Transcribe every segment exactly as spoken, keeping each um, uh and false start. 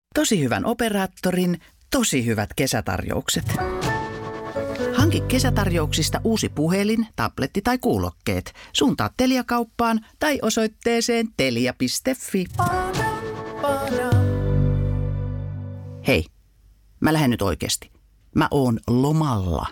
Tosi hyvän operaattorin, tosi hyvät kesätarjoukset. Hanki kesätarjouksista uusi puhelin, tabletti tai kuulokkeet. Suuntaa Telia-kauppaan tai osoitteeseen telia piste fi. Hei, mä lähden nyt oikeasti. Mä oon lomalla.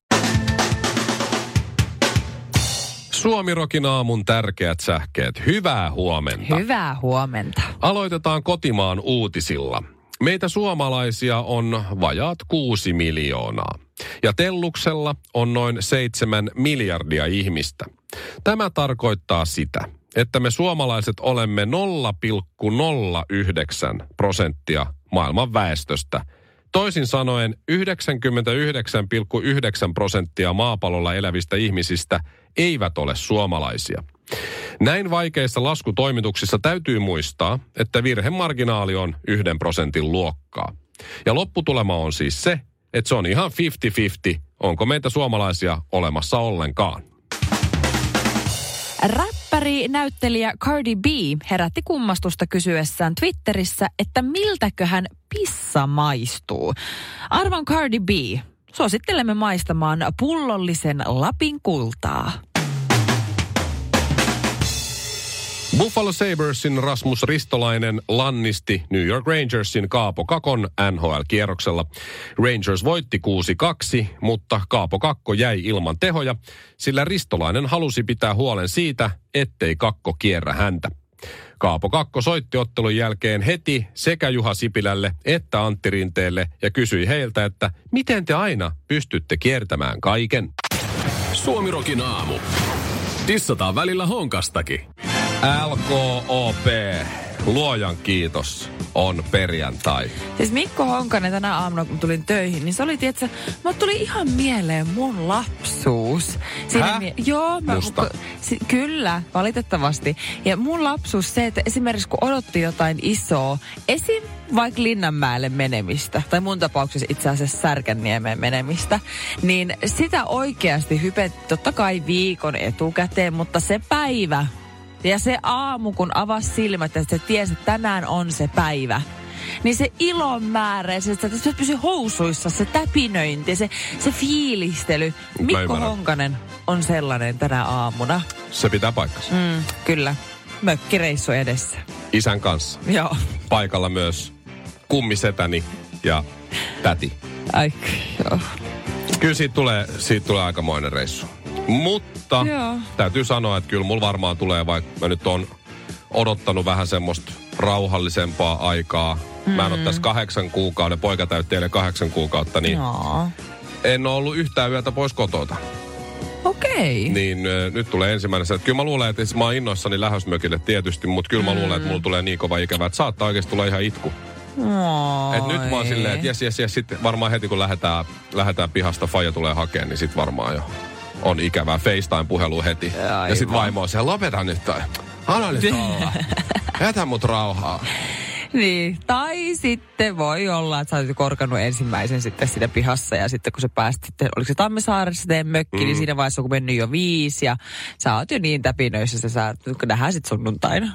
Suomi-rokin aamun tärkeät sähkeet. Hyvää huomenta. Hyvää huomenta. Aloitetaan kotimaan uutisilla. Meitä suomalaisia on vajaat kuusi miljoonaa. Ja Telluksella on noin seitsemän miljardia ihmistä. Tämä tarkoittaa sitä, että me suomalaiset olemme nolla pilkku nolla yhdeksän prosenttia maailman väestöstä. Toisin sanoen yhdeksänkymmentäyhdeksän pilkku yhdeksän prosenttia maapallolla elävistä ihmisistä eivät ole suomalaisia. Näin vaikeissa laskutoimituksissa täytyy muistaa, että virhemarginaali on yhden prosentin luokkaa. Ja lopputulema on siis se, että se on ihan viisikymmentä viisikymmentä, onko meitä suomalaisia olemassa ollenkaan. Räppäri, näyttelijä Cardi B herätti kummastusta kysyessään Twitterissä, että miltäköhän pissa maistuu. Arvon Cardi B, suosittelemme maistamaan pullollisen Lapin kultaa. Buffalo Sabresin Rasmus Ristolainen lannisti New York Rangersin Kaapo Kakon N H L-kierroksella. Rangers voitti kuusi kaksi, mutta Kaapo Kakko jäi ilman tehoja, sillä Ristolainen halusi pitää huolen siitä, ettei Kakko kierrä häntä. Kaapo Kakko soitti ottelun jälkeen heti sekä Juha Sipilälle että Antti Rinteelle ja kysyi heiltä, että miten te aina pystytte kiertämään kaiken? Suomi-rokin aamu. Tissataan välillä honkastakin. L K O P, luojan kiitos, on perjantai. Siis Mikko Honkanen tänä aamuna, kun tulin töihin, niin se oli, tietsä, mä tuli ihan mieleen mun lapsuus. Hä? Mie- Joo. Mä, Musta? Si- kyllä, valitettavasti. Ja mun lapsuus se, että esimerkiksi kun odotti jotain isoa, esim. Vaikka Linnanmäelle menemistä, tai mun tapauksessa itse asiassa Särkänniemeen menemistä, niin sitä oikeasti hypetti totta kai viikon etukäteen, mutta se päivä, ja se aamu, kun avasi silmät ja se tiesi, että tänään on se päivä, niin se ilon määrä, se, että se pysyi housuissa, se täpinöinti, se, se fiilistely. Mikko Honkanen on sellainen tänä aamuna. Se pitää paikkansa. Mm, kyllä. Mökkireissu edessä. Isän kanssa. Joo. Paikalla myös kummisetäni ja täti. Ai, joo. Kyllä siitä tulee, siitä tulee aikamoinen reissu. Mutta Joo. täytyy sanoa, että kyllä mulla varmaan tulee, vaikka mä nyt oon odottanut vähän semmoista rauhallisempaa aikaa. Mm. Mä en ole tässä kahdeksan kuukauden, poika täytti eilen kahdeksan kuukautta, niin Joo. en ole ollut yhtään yötä pois kotota. Okei. Niin äh, nyt tulee ensimmäinen se, että kyllä mä luulen, että mä oon innoissani lähösmökille tietysti, mutta kyllä mä Mm. luulen, että mulla tulee niin kova ikävä, että saattaa oikeasti tulla ihan itku. Oi. Et nyt mä oon silleen, että jes, jes, jes, sitten varmaan heti kun lähdetään, lähdetään pihasta, faija tulee hakemaan, niin sit varmaan jo on ikävää FaceTime-puhelu heti. Aivan. Ja sit vaimo on siellä, lopeta nyt toi. Anna nyt olla. Jätä mut rauhaa. Niin, tai sitten voi olla, että sä olet korkannut ensimmäisen sitten siinä pihassa ja sitten kun sä pääsit sitten, oliko se Tammisaaressa teidän mökki, mm. niin siinä vaiheessa kun mennyt jo viisi ja sä oot jo niin täpinöissä, että sä nähdään sit sunnuntaina.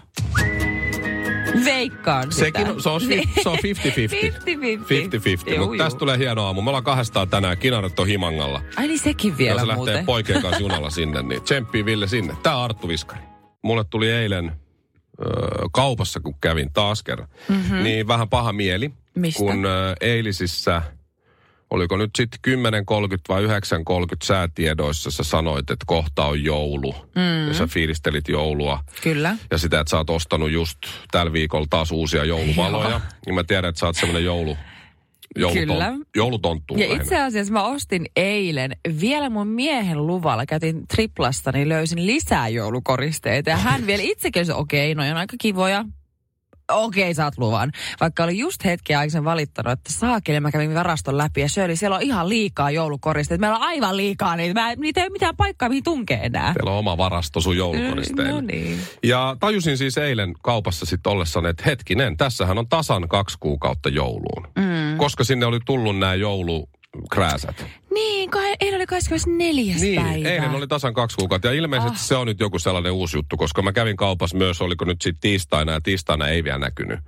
Veikkaan sitä. Sekin, se on, se on viisikymmentä viisikymmentä. viisikymmentä viisikymmentä, mutta tästä tulee hieno aamu. Me ollaan kahdestaan tänään, kinaret on Himangalla. Ai niin sekin vielä ja se muuten. lähtee poikien kanssa junalla sinne, niin tsemppii Ville sinne. Tää on Arttu Viskari. Mulle tuli eilen ö, kaupassa, kun kävin taas kerran, mm-hmm. niin vähän paha mieli. Mistä? Kun ö, eilisissä, oliko nyt sitten kymmenen kolmekymmentä vai yhdeksän kolmekymmentä säätiedoissa sä sanoit, että kohta on joulu. Mm. Ja sä fiilistelit joulua. Kyllä. Ja sitä, että sä oot ostanut just tällä viikolla taas uusia jouluvaloja. Niin mä tiedän, että sä oot semmoinen joulu, jouluton, Kyllä. joulutonttu. Ja itse asiassa mä ostin eilen vielä mun miehen luvalla, käytin triplasta, niin löysin lisää joulukoristeita. Ja hän vielä itsekin oli, okei, okay, no on aika kivoja. Okei, okay, saat luvan. Vaikka oli just hetken aikaisemmin valittanut, että saakeli, mä kävin varaston läpi ja Shirley, siellä on ihan liikaa joulukoristeita. Meillä on aivan liikaa niitä. Mä, niitä ei ole mitään paikkaa, mihin tunkee enää. Teillä on oma varasto sun joulukoristeille. No niin. Ja tajusin siis eilen kaupassa sitten ollessani, että hetkinen, tässähän on tasan kaksi kuukautta jouluun. Mm. Koska sinne oli tullut nämä joulukrääsät. Niin, kai, eilen oli kahdeskymmenesneljäs niin, päivä. eilen oli tasan kaksi kuukautta. Ja ilmeisesti oh. se on nyt joku sellainen uusi juttu, koska mä kävin kaupassa myös, oliko nyt sitten tiistaina, ja tiistaina ei vielä näkynyt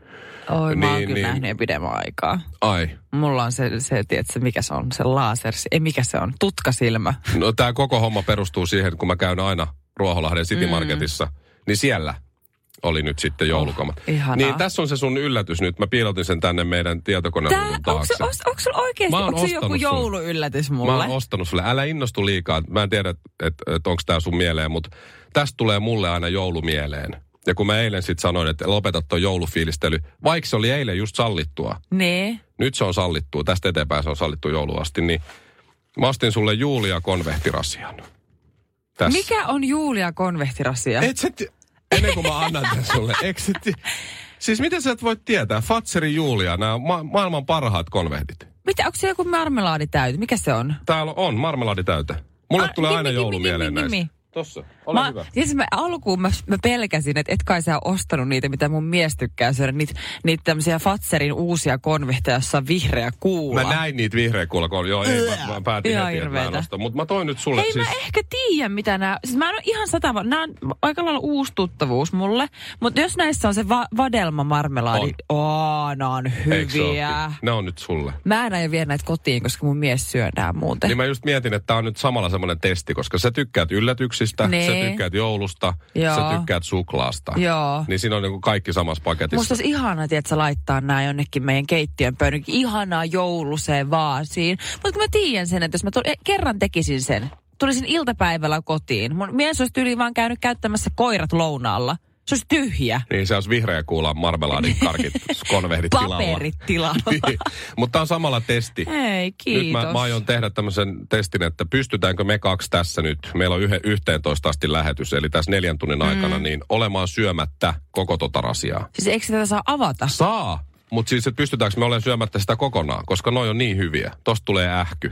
Oi, mä oon niin, kyllä niin, nähnyt jo pidemmän aikaa. Ai. Mulla on se, se tiedätkö, mikä se on, se laser, ei mikä se on, tutkasilmä. No tää koko homma perustuu siihen, kun mä käyn aina Ruoholahden City Marketissa, mm. niin siellä oli nyt sitten joulukamat. Oh, ihanaa. Niin tässä on se sun yllätys nyt. Mä piilotin sen tänne meidän tietokonehuudun taakse. Onko se, onko oikeasti, onko se joku jouluyllätys mulle? Mä oon ostanut sulle. Älä innostu liikaa. Mä en tiedä, että et, et onko tää sun mieleen, mutta tästä tulee mulle aina joulumieleen. Ja kun mä eilen sitten sanoin, että lopeta toi joulufiilistely, vaikka se oli eilen just sallittua. Nee. Nyt se on sallittua. Tästä eteenpäin se on sallittu jouluun asti. Niin mä ostin sulle Julia konvehtirasian. Tässä. Mikä on Julia konvehtirasia? Et sä t- Ennen kuin mä annan tämän sulle. Eikö se t- siis miten sä et voi tietää? Fatseri Julia, nämä ma- maailman parhaat konvehdit. Mitä, onko se joku marmelaaditäyte? Mikä se on? Täällä on marmelaaditäyte. Mulle Ah, tulee nimi, aina nimi, joulumieleen nimi, näistä. nimi. Tossa, ole mä, hyvä. Siis mä alkuun mä, mä pelkäsin, että et kai sä ostanut niitä, mitä mun mies tykkää syödä. Niitä, niitä tämmöisiä Fatserin uusia konvehteja, jossa on vihreä kuula. Mä näin niitä vihreä kuula. Joo, ei, mä, mä päätin Ihan heti, että mä en hirveetä. osta. Mutta mä toin nyt sulle Hei, siis... mä ehkä tiedän, mitä nämä... Siis mä en ole ihan sata... Nämä on aika lailla uusi tuttavuus mulle. Mutta jos näissä on se va- vadelma-marmelaadi... On. Oo, nämä on Eikö se hyviä. ookin? Ne on nyt sulle. Mä en aio viedä näitä kotiin, koska mun mies syö nää muuten. Niin mä just mietin, että tää on nyt samalla semmoinen testi, koska sä tykkäät yllätyksistä, Nee. sä tykkäät joulusta, Joo. sä tykkäät suklaasta. Joo. Niin siinä on niinku kaikki samassa paketissa. Musta olisi ihanaa, että sä laittaa nää jonnekin meidän keittiön pöydän. Ihanaa jouluseen vaasiin. Mutta kun mä tiedän sen, että jos mä tuli, kerran tekisin sen, tulisin iltapäivällä kotiin. Mun mies olisi tyyliin vaan käynyt käyttämässä koirat lounaalla. Se olisi tyhjä. Niin se olisi vihreä kuula marmelaadin karkit, konvehdit tilalla. Paperit tilalla. Niin. Mutta tämä on samalla testi. Ei, kiitos. Nyt mä, mä aion tehdä tämmöisen testin, että pystytäänkö me kaksi tässä nyt, meillä on yhe, yhteentoista asti lähetys, eli tässä neljän tunnin aikana, mm. niin olemaan syömättä koko tota rasiaa. Siis eikö tätä saa avata? Saa, mutta siis, että pystytäänkö me olemaan syömättä sitä kokonaan, koska noi on niin hyviä. Tosta tulee ähky.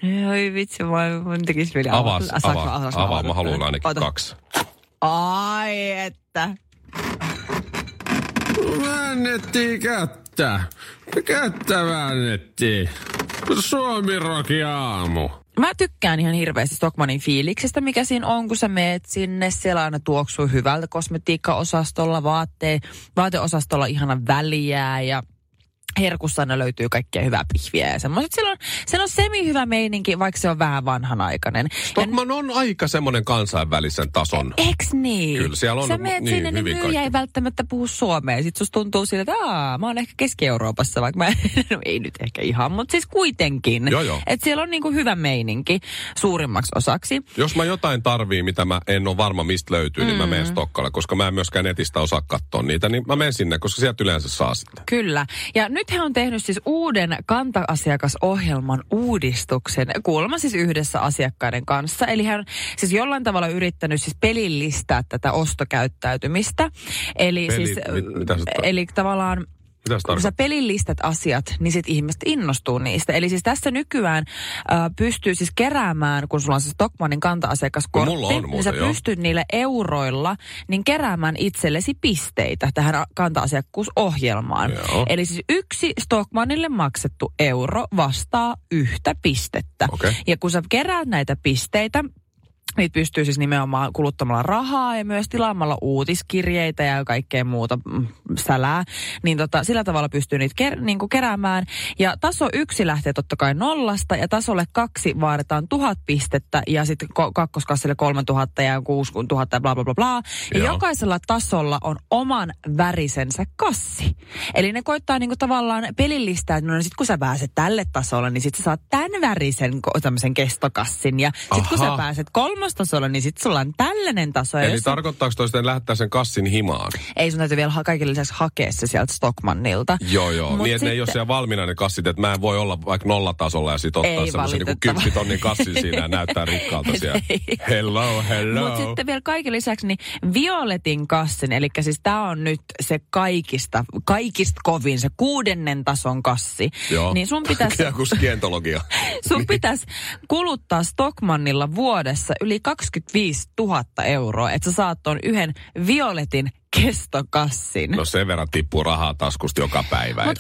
Oi vitsi, mä mun tekis vielä Avaa, avata. avaa, avaa, avaa. Mä haluan ainakin Ota. kaksi. Ai että. Väännettiin kättä. Kättä väännettiin. Suomi-roki aamu. Mä tykkään ihan hirveästi Stockmannin fiiliksestä, mikä siinä on, kun sä meet sinne. Siellä aina tuoksuu hyvältä kosmetiikka-osastolla, vaatteen, vaateosastolla ihana väliää ja herkussa aina löytyy kaikkea hyvää pihviä ja semmoiset. Siellä on, siellä on semi-hyvä meininki, vaikka se on vähän vanhanaikainen. Stockmann on aika semmoinen kansainvälisen tason. Eks niin? Kyllä, siellä on Sä meet niin sinne, niin hyvin myyjä kaikki. ei välttämättä puhu suomea. Sitten susta tuntuu siltä, että aah, mä oon ehkä Keski-Euroopassa, vaikka mä no, ei nyt ehkä ihan, mutta siis kuitenkin. Joo, joo. Että siellä on niinku hyvä meininki suurimmaksi osaksi. Jos mä jotain tarvii, mitä mä en ole varma mistä löytyy, mm. niin mä menen Stokkalle, koska mä en myöskään netistä osaa katsoa niitä, niin mä menen sinne, koska sieltä yleensä saa sitä. Kyllä. Ja nyt he on tehnyt siis uuden kanta-asiakasohjelman uudistuksen, kuulemma siis yhdessä asiakkaiden kanssa. Eli hän on siis jollain tavalla yrittänyt siis pelillistää tätä ostokäyttäytymistä. Eli, Peli, siis, mit, mitä se tar- eli tavallaan Mitä se kun sä tarkoittaa? pelillistät asiat, niin sit ihmiset innostuu niistä. Eli siis tässä nykyään äh, pystyy siis keräämään, kun sulla on se Stockmannin kanta-asiakaskortti, No mulla on niin muuten, sä joo. pystyt niillä euroilla niin keräämään itsellesi pisteitä tähän a- kanta-asiakkuusohjelmaan. Joo. Eli siis yksi Stockmannille maksettu euro vastaa yhtä pistettä. Okei. Ja kun sä keräät näitä pisteitä, niitä pystyy siis nimenomaan kuluttamalla rahaa ja myös tilaamalla uutiskirjeitä ja kaikkea muuta mm, sälää. Niin tota, sillä tavalla pystyy niitä ker- niinku keräämään. Ja taso yksi lähtee totta kai nollasta ja tasolle kaksi vaaditaan tuhat pistettä ja sitten ko- kakkoskassille kolme tuhatta ja kuusi tuhatta ja bla bla bla bla. Ja Joo. jokaisella tasolla on oman värisensä kassi. Eli ne koittaa niinku tavallaan pelillistää, että no sitten kun sä pääset tälle tasolle, niin sitten sä saat tämän värisen ko- tämmöisen kestokassin. Ja sitten kun sä Aha. pääset kolmostasolle, niin sitten sulla on tällainen taso. Ja Eli jos sä- tarkoittaako toi sitten lähettää sen kassin himaan? ei sun täytyy vielä ha- kaikille lisäksi hakea se sieltä Stockmannilta. Joo, joo. Mut Niin, että ne ei ole sitten- siellä valmiina ne kassit, että mä en voi olla vaikka nollatasolla ja sitten ottaa Ei semmoisen niin valitettava- kymppitonnin kassin siinä ja näyttää rikkaalta siellä. Ei. Hello, hello. Mutta sitten vielä kaiken lisäksi niin violetin kassin, eli siis tämä on nyt se kaikista, kaikista kovin, se kuudennen tason kassi. Joo. Niin sun pitäisi, Joku skientologia. sun pitäisi kuluttaa Stockmannilla vuodessa yli kaksikymmentäviisituhatta euroa, että sä saat ton yhden violetin kestokassin. No sen verran tippuu rahaa taskusta joka päivä. Mut Ei toi nyt.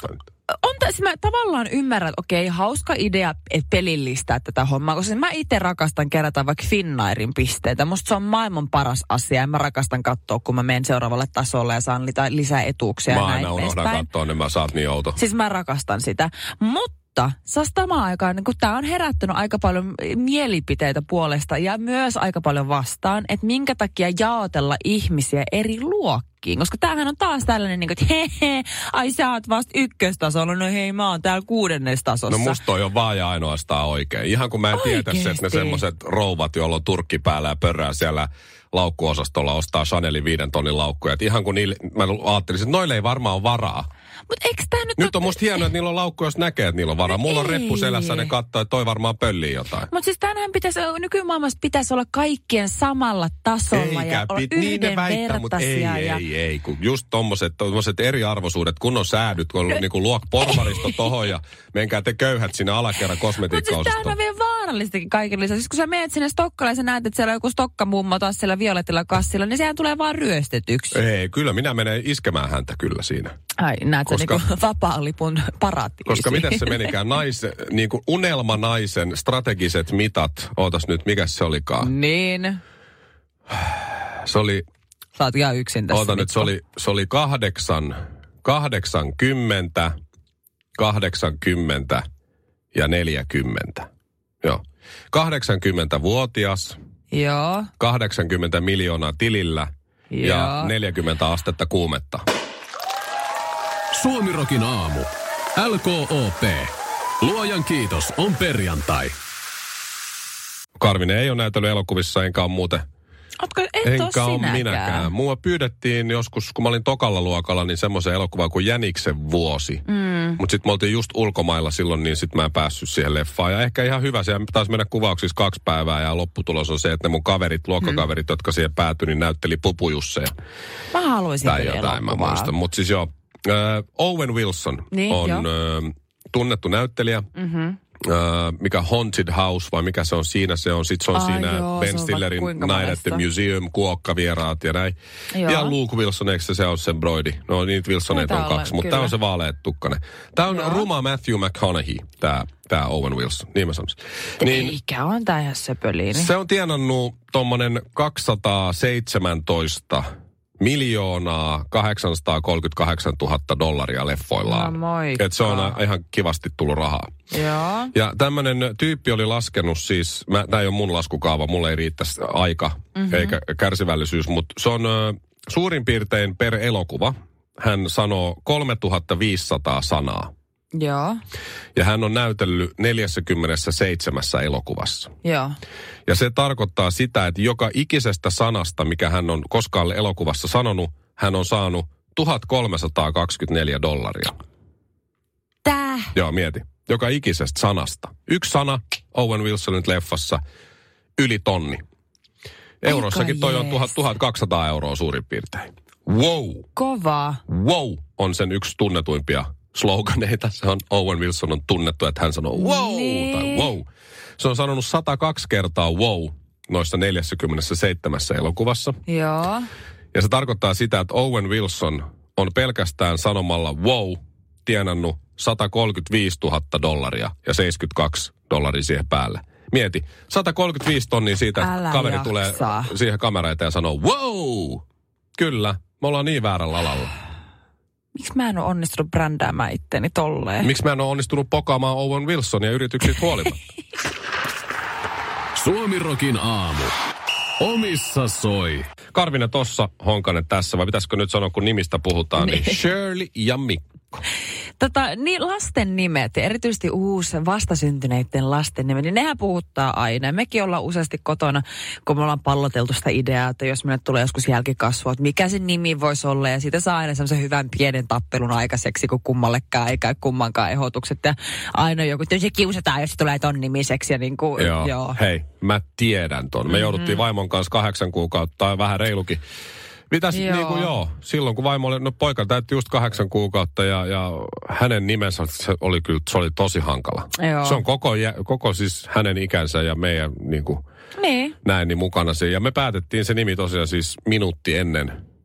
on tässä, mä tavallaan ymmärrän, että okei, hauska idea pelillistää tätä hommaa, koska mä itse rakastan kerätä vaikka Finnairin pisteitä. Musta se on maailman paras asia ja mä rakastan katsoa, kun mä menen seuraavalle tasolle ja saan lisää etuuksia. Mä aina unohdan katsoa, niin mä saat niin outo. Siis mä rakastan sitä. Mutta se on samaan aikaan, niin kun tää on herättänyt aika paljon mielipiteitä puolesta ja myös aika paljon vastaan, että minkä takia jaotella ihmisiä eri luokkiin. Koska tämähän on taas tällainen, niin kuin, että he he, ai sä oot vasta ykköstasolla, no hei mä oon täällä kuudennestasossa. No musta toi on vaan ja ainoastaan oikein. Ihan kun mä en tietäisi, että ne semmoiset rouvat, joilla on turkki päällä ja pörrää siellä laukkuosastolla ostaa Chanelin viiden tonnin laukkuja. Et ihan kun niille, mä ajattelisin, että noille ei varmaan ole varaa. Mut eikö tää nyt... Nyt on musta hienoa, että niillä on laukku, jos näkee, että niillä on varaa. Mulla on reppu selässä, ne katsoo, että toi varmaan pöllii jotain. Mutta siis tänään pitäisi, nykymaailmassa pitäisi olla kaikkien samalla tasolla eikä, ja olla pit, niin ne väittää, mutta ei, ja... ei, ei. Kun just tommoset, tommoset eriarvoisuudet, kun on säädyt, kun on niinku luok porvaristo tohon ja menkää te köyhät sinne alakerran kosmetiikkaosastoon. Mutta siis tämähän on vielä vaarallistakin kaiken lisäksi. Siis kun sä menet sinne Stokkalle ja sä näet, että siellä on joku stokkamummo taas siellä violetilla kassilla, niin sehän tulee vaan ryöstetyksi. Ei, kyllä minä menen iskemään häntä kyllä siinä. Ai, näet sä koska, niinku vapaa-lipun paratiisi. Koska miten se menikään? Naisen, niinku unelmanaisen strategiset mitat. Ootas nyt, mikä se olikaan? Niin. Se oli... Sä oot ihan yksin tässä. Oota nyt, se oli, se oli kahdeksan, kahdeksankymmentä, kahdeksankymmentä ja neljäkymmentä. Joo. kahdeksankymmentävuotias. Joo. kahdeksankymmentä miljoonaa tilillä. Joo. Ja neljäkymmentä astetta kuumetta. Suomirokin aamu. L K O P. Luojan kiitos, on perjantai. Karvinen ei ole näytellyt elokuvissa, enkä ole muuten... Ootko, et enkä ole ole minäkään. Mua pyydettiin joskus, kun mä olin tokalla luokalla, niin semmoisen elokuvan kuin Jäniksen vuosi. Mm. Mutta sitten me oltiin just ulkomailla silloin, niin sitten mä en päässyt siihen leffaan. Ja ehkä ihan hyvä, siellä taisi mennä kuvauksissa kaksi päivää ja lopputulos on se, että ne mun kaverit, luokkakaverit, mm. jotka siihen päätyi, niin näytteli Pupujusseja. Mä haluaisin tai jotain, mä muistan. Mutta siis joo, äh, Owen Wilson niin, on äh, tunnettu näyttelijä. Mm-hmm. Uh, mikä Haunted House, vai mikä se on siinä, se on, sit se on ah, siinä joo, Ben Stillerin Night at the Museum, kuokkavieraat ja näin. Joo. Ja Luke Wilson, eikö se, se on sen Brody? No niitä Wilsoneita on kaksi, mutta tämä on se vaaleetukkainen. Tämä on joo. ruma Matthew McConaughey, tämä tää Owen Wilson, niin mä sanoisin. Niin, eikä on tää ihan söpöliini. Se on tienannut tommonen kaksisataaseitsemäntoista miljoonaa kahdeksansataakolmekymmentäkahdeksantuhatta dollaria leffoillaan. No että se on ihan kivasti tullut rahaa. Joo. Ja tämmönen tyyppi oli laskenut siis, tämä ei ole mun laskukaava, mulle ei riittäisi aika mm-hmm. eikä kärsivällisyys, mutta se on ö, suurin piirtein per elokuva. Hän sanoo kolmetuhattaviisisataa sanaa. Joo. Ja hän on näytellyt neljässäkymmenessäseitsemässä elokuvassa. Joo. Ja se tarkoittaa sitä, että joka ikisestä sanasta, mikä hän on koskaan elokuvassa sanonut, hän on saanut tuhatkolmesataakaksikymmentäneljä dollaria. Tää? Joo, mieti. Joka ikisestä sanasta. Yksi sana Owen Wilsonin leffassa, yli tonni. Eurossakin toi on tuhatkaksisataa euroa suurin piirtein. Wow! Kova. Wow on sen yksi tunnetuimpia sloganeita. Se on Owen Wilson on tunnettu, että hän sanoo wow niin. tai wow. Se on sanonut sata kaksi kertaa wow noissa neljässäkymmenessäseitsemässä elokuvassa. Joo. Ja se tarkoittaa sitä, että Owen Wilson on pelkästään sanomalla wow tienannut sata kolmekymmentäviisituhatta dollaria ja seitsemänkymmentäkaksi dollaria siihen päälle. Mieti, sata kolmekymmentäviisi tonnia siitä, että kaveri jaksa. Tulee siihen kameraan ja sanoo wow. Kyllä, me ollaan niin väärällä alalla. Miksi mä en ole onnistunut brändäämään itteni tolleen? Miksi mä en ole onnistunut pokaamaan Owen Wilsonia yrityksistä huolimatta? Suomirokin aamu. Omissa soi. Karvinen tossa, Honkanen tässä, vai pitäisikö nyt sanoa, kun nimistä puhutaan, niin Shirley ja Mikko. Tota, niin lasten nimet, erityisesti uusi vastasyntyneiden lasten nimet, niin nehän puhuttaa aina. Mekin ollaan useasti kotona, kun me ollaan palloteltu sitä ideaa, että jos meille tulee joskus jälkikasvua, että mikä se nimi voisi olla, ja siitä saa aina semmoisen hyvän pienen tappelun aikaiseksi, kun kummallekaan eikä kummankaan ehdotukset. Ja aina joku, että se kiusataan, jos se tulee ton nimiseksi. Ja niin kuin, joo. joo, hei, mä tiedän ton. Me mm-hmm. jouduttiin vaimon kanssa kahdeksan kuukautta, tai vähän reilukin. Mitäs, joo. Niin kuin joo, silloin kun vaimo oli, no poika täytti just kahdeksan kuukautta ja, ja hänen nimensä se oli kyllä, se oli tosi hankala. Joo. Se on koko, koko siis hänen ikänsä ja meidän niin kuin niin. näin niin mukana se. Ja me päätettiin se nimi tosiaan siis minuutti ennen,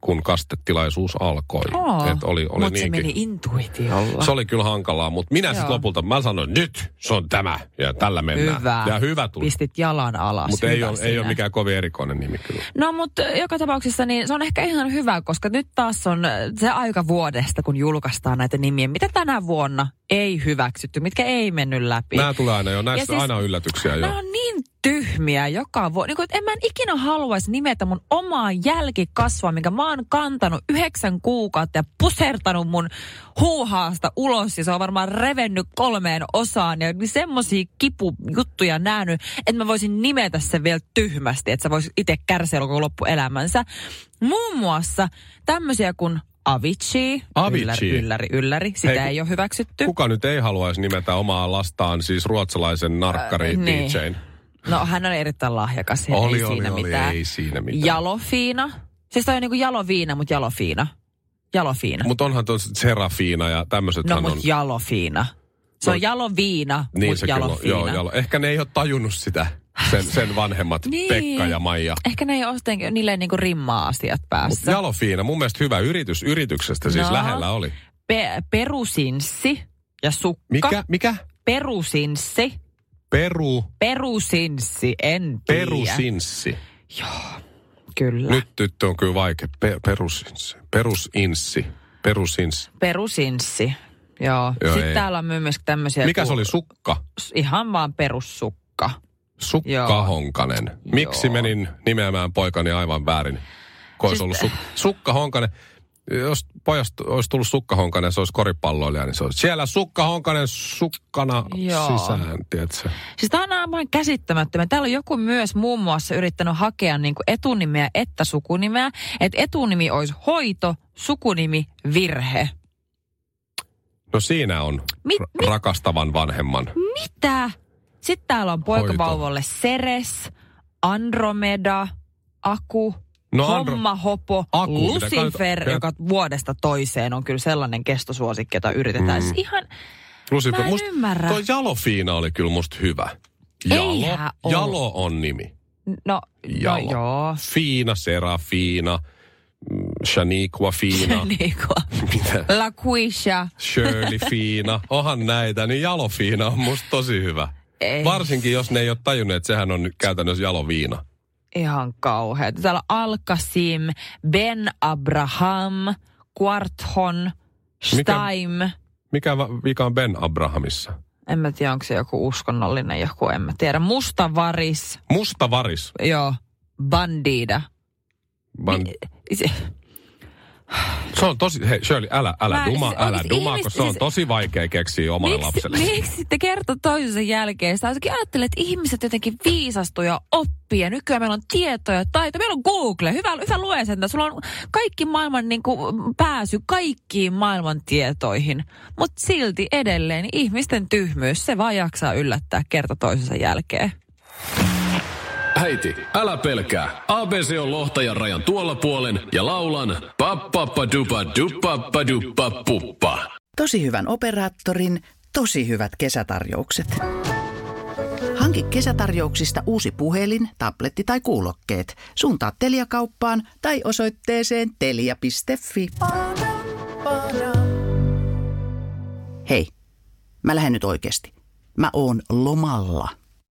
kun kastetilaisuus alkoi. Oh, Et oli, oli mutta se niinkin. meni intuitiolla. Se oli kyllä hankalaa, mutta minä sitten Joo. lopulta, mä sanoin, nyt se on tämä ja tällä mennään. Hyvä. Ja hyvä tuli. Pistit jalan alas. Mutta ei, Hyvä ole- ei sinä. ole mikään kovin erikoinen nimi kyllä. No mutta joka tapauksessa niin se on ehkä ihan hyvä, koska nyt taas on se aika vuodesta, kun julkaistaan näitä nimiä, mitä tänä vuonna ei hyväksytty, mitkä ei mennyt läpi. Nämä tulee aina jo, näissä siis aina on yllätyksiä jo. Nämä on niin tyhmiä joka vuosi. Niin kuin, että en mä en ikinä haluaisi nimetä mun omaa jälkikasvaa, minkä mä oon kantanut yhdeksän kuukautta ja pusertanut mun huuhaasta ulos. Ja se on varmaan revennyt kolmeen osaan. Ja semmosia kipujuttuja nähnyt, että mä voisin nimetä sen vielä tyhmästi, että sä vois itse kärsiä koko loppuelämänsä. Muun muassa tämmöisiä kuin Avicii. Avicii. Ylläri, ylläri, ylläri. Sitä Hei, ei ole hyväksytty. Kuka nyt ei haluaisi nimetä omaa lastaan, siis ruotsalaisen narkkari Äh, niin. D J:n? No hän on erittäin lahjakas. Oli, ei oli, siinä oli, mitään. ei siinä mitään. Jalofiina. Siis toi on niinku jaloviina, mutta jalofiina. Jalofiina. Mutta onhan tuo Serafiina ja tämmöisethän No on. mut jalofiina. Se No, on jaloviina, niin mut se kyllä on. jalofiina. Joo, jalo. Ehkä ne ei ole tajunnut sitä, sen, sen vanhemmat Niin. Pekka ja Maija. Ehkä ne ei ole jotenkin, niille ei niinku rimmaa asiat Mut päässä. Jalofiina, mun mielestä hyvä yritys yrityksestä, siis No. lähellä oli. Pe- perusinssi ja sukka. Mikä? Mikä? Perusinssi. Peru, Perusinssi, en tiedä. perusinssi. Kyllä. Nyt tyttö on kyllä vaikea. Pe, perusinssi. Perusinssi. Perusinssi. Perusinssi. Joo. Joo, Sitten ei. täällä on myös tämmöisiä... Mikä se kuin- oli? Sukka? Ihan vaan perussukka. Sukka Joo. Honkanen. Miksi Joo. menin nimeämään poikani aivan väärin? Kun olisi Siis- ollut suk- Sukka Honkanen. Jos pojasta olisi tullut Sukka Honkanen, se olisi koripalloilija, niin se olisi siellä Sukka Honkanen sukkana Joo. sisään, tiedätkö? Siis tämä on aivan käsittämättömän. Täällä on joku myös muun muassa yrittänyt hakea niin kuin etunimeä että sukunimeä. Että etunimi olisi hoito, sukunimi virhe. No siinä on Mi- ra- rakastavan vanhemman. Mitä? Sitten täällä on poikavauvalle Ceres, Andromeda, Aku, No Andro- Hommahopo, Aku, mitä Lucifer, kai- joka vuodesta toiseen on kyllä sellainen kestosuosikki, jota yritetään. Mm. Siis ihan, Lucifer, mä en musta ymmärrä. Toi Jalofiina oli kyllä musta hyvä. Jalo, Eihän oo. Jalo on nimi. No, Jalo. no joo. Fiina, Serafina, mm, Shaniqua Fiina. niin kuin. Mitä? La Quisha. Shirley Fiina. Onhan näitä, niin Jalofiina on musta tosi hyvä. Ei. Varsinkin, jos ne ei ole tajunnut, että sehän on nyt käytännössä Jaloviina. Ihan kauheat. Täällä on Al-Qasim, Ben Abraham, Quarthon, Steim. Mikä va- vika on Ben Abrahamissa? En mä tiedä, onko se joku uskonnollinen joku, en mä tiedä. Mustavaris, Musta varis. joo, Bandida. Van... Se- Se on tosi, hei Shirley, älä, älä Mä- duma, siis älä oikeesti duma, ihmiset- koska se on siis- tosi vaikea keksiä omalle Miksi, lapselle. miksi te kertoo toisensa jälkeen? Sitä jotenkin ajattelee, että ihmiset jotenkin viisastuu ja oppii. Ja nykyään meillä on tietoja ja taitoja. Meillä on Google. Hyvä, hyvä lue sen. Sulla on kaikki maailman niin kuin, pääsy kaikkiin maailman tietoihin. Mutta silti edelleen ihmisten tyhmyys, se vaan jaksaa yllättää kerta toisensa jälkeen. Äiti, älä pelkää. A B C on lohtajan rajan tuolla puolen ja laulan pappappadupa duppa duppa puppa. Tosi hyvän operaattorin, tosi hyvät kesätarjoukset. Hanki kesätarjouksista uusi puhelin, tabletti tai kuulokkeet. Suuntaa Telia-kauppaan tai osoitteeseen telia piste fi. Hei, mä lähden nyt oikeasti. Mä oon lomalla.